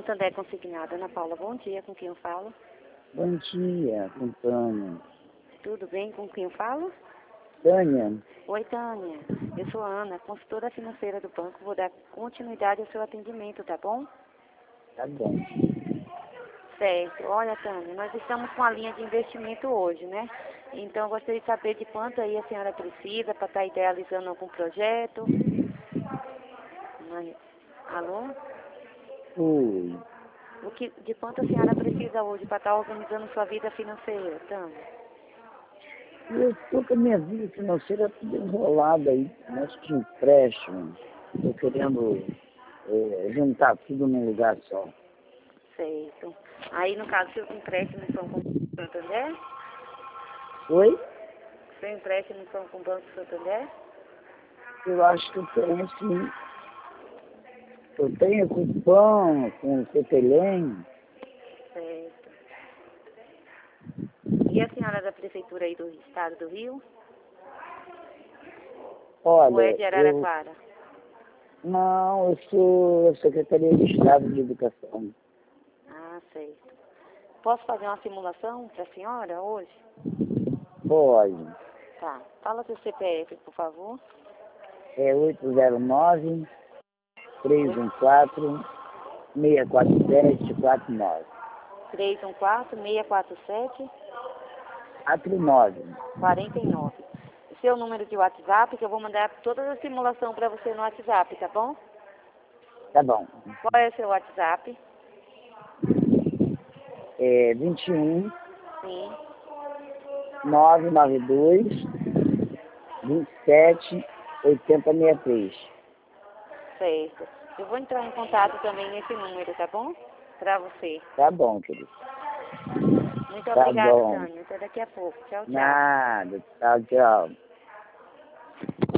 Santander Consignado. Ana Paula, bom dia. Com quem eu falo? Bom dia, com Tânia. Tudo bem? Com quem eu falo? Tânia, Oi, Tânia. Eu sou a Ana, consultora financeira do banco. Vou dar continuidade ao seu atendimento, tá bom? tá bom. Certo. Olha, Tânia, nós estamos com a linha de investimento hoje, né? Então, eu gostaria de saber de quanto aí a senhora precisa para estar idealizando algum projeto. Alô? Oi. De quanto a senhora precisa hoje para estar organizando sua vida financeira, Tânia? Eu estou com a minha vida financeira tudo enrolada aí, nós de empréstimo. Estou querendo juntar tudo num lugar só. Certo. Aí, no caso, seus empréstimos são com o Banco Santander? Oi? Seus empréstimos são com o Banco Santander? Eu acho que eu tenho sim. Eu tenho com o Pão, com o Cotelém. Certo. E a senhora é da prefeitura aí do estado do Rio? Ou é Olha, de Araraquara? não, eu sou da Secretaria de Estado de Educação. Ah, certo. Posso fazer uma simulação para a senhora hoje? Pode. Tá. Fala seu CPF, por favor. É 809-314-647-49. 314-647-49. 49. Seu número de WhatsApp, que eu vou mandar toda a simulação para você no WhatsApp, tá bom? Tá bom. Qual é o seu WhatsApp? É 21 Sim. 992 27 8063. Certo. Eu vou entrar em contato também nesse número, tá bom? Para você. Tá bom, querido. Muito Tá obrigada, bom. Tânia. Até daqui a pouco. Tchau, tchau. Nada. Tchau, tchau.